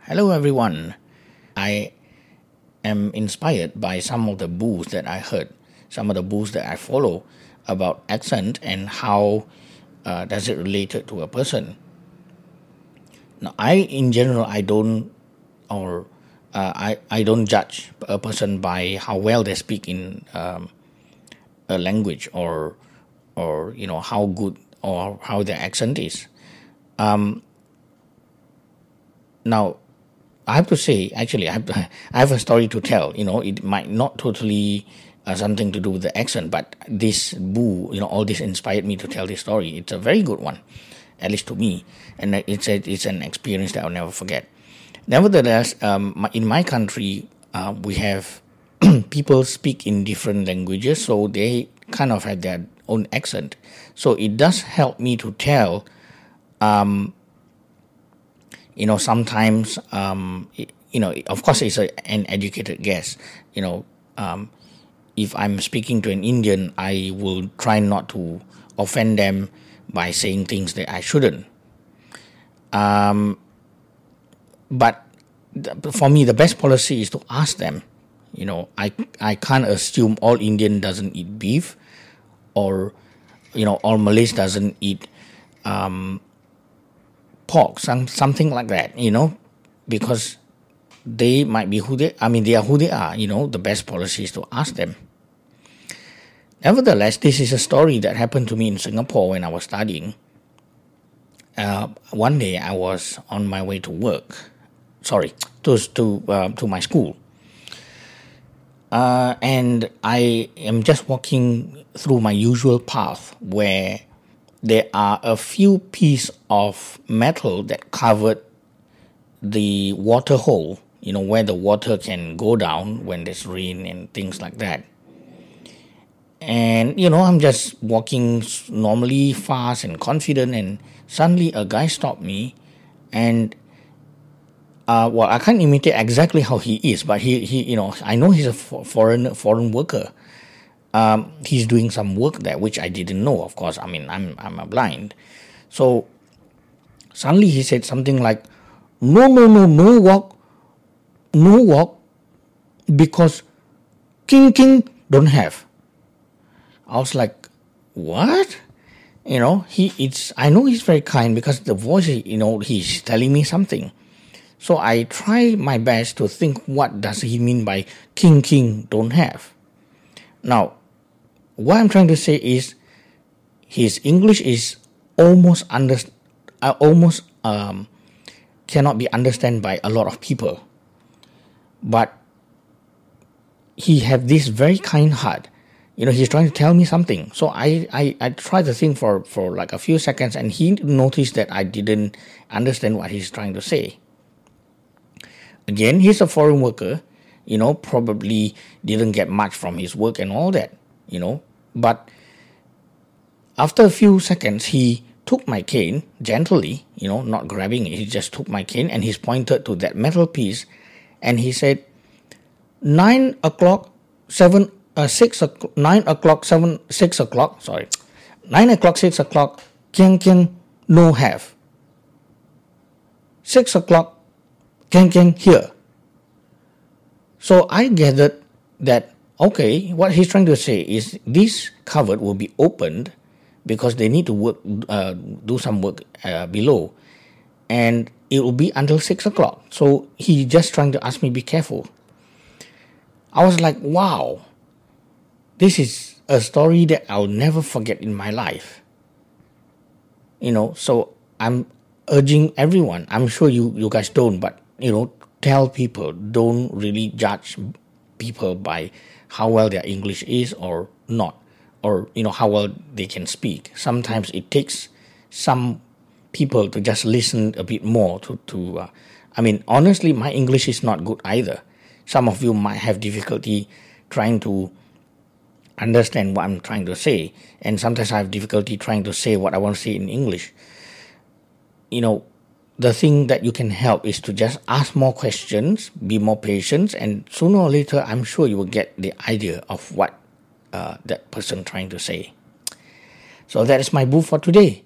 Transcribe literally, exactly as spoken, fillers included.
Hello, everyone. I am inspired by some of the books that I heard, some of the books that I follow about accent and how uh, does it relate to a person. Now, I, in general, I don't or uh, I I don't judge a person by how well they speak in um, a language or or you know how good or how their accent is. Um, now, I have to say, actually, I have, to, I have a story to tell. You know, it might not totally uh, something to do with the accent, but this boo, you know, all this inspired me to tell this story. It's a very good one, at least to me, and it's a, it's an experience that I'll never forget. Nevertheless, um, my, in my country, uh, we have people speak in different languages, so they kind of have their own accent. So it does help me to tell. Um, You know, sometimes, um, you know, of course, it's a, an educated guess. You know, um, if I'm speaking to an Indian, I will try not to offend them by saying things that I shouldn't. Um, but th- for me, the best policy is to ask them. You know, I I can't assume all Indian doesn't eat beef, or you know, all Malays doesn't eat. Um, pork, some something like that, you know, because they might be who they, I mean, they are who they are, you know, the best policy is to ask them. Nevertheless, this is a story that happened to me in Singapore when I was studying. Uh, one day I was on my way to work, sorry, to, to, uh, to my school. Uh, and I am just walking through my usual path where there are a few pieces of metal that covered the water hole, you know, where the water can go down when there's rain and things like that. And, you know, I'm just walking normally fast and confident, and suddenly a guy stopped me, and, uh, well, I can't imitate exactly how he is, but he, he you know, I know he's a foreign, foreign worker. Um, he's doing some work there, which I didn't know, of course. I mean, I'm I'm a blind. So suddenly he said something like, no, no, no, no walk, no walk, because king, king don't have. I was like, what? You know, he it's, I know he's very kind because the voice, you know, he's telling me something. So I try my best to think, what does he mean by king, king don't have? Now, what I'm trying to say is, his English is almost under, uh, almost um, cannot be understood by a lot of people. But he have this very kind heart. You know, he's trying to tell me something. So I, I, I tried to think for, for like a few seconds, and he noticed that I didn't understand what he's trying to say. Again, he's a foreign worker. You know, probably didn't get much from his work and all that, you know. But after a few seconds, he took my cane gently, you know, not grabbing it. He just took my cane and he's pointed to that metal piece, and he said, nine o'clock, seven, uh, six o'clock, nine o'clock, seven, six o'clock, sorry, nine o'clock, six o'clock, kiang kiang, no have. Six o'clock, kiang kiang, here. So I gathered that, okay, what he's trying to say is this cupboard will be opened because they need to work, uh, do some work uh, below, and it will be until six o'clock. So he's just trying to ask me be careful. I was like, wow, this is a story that I'll never forget in my life. You know, so I'm urging everyone, I'm sure you, you guys don't, but, you know, tell people, don't really judge people by how well their English is or not, or, you know, how well they can speak. Sometimes it takes some people to just listen a bit more to, to uh, I mean, honestly, my English is not good either. Some of you might have difficulty trying to understand what I'm trying to say, and sometimes I have difficulty trying to say what I want to say in English. You know, the thing that you can help is to just ask more questions, be more patient, and sooner or later, I'm sure you will get the idea of what uh, that person trying to say. So that is my boo for today.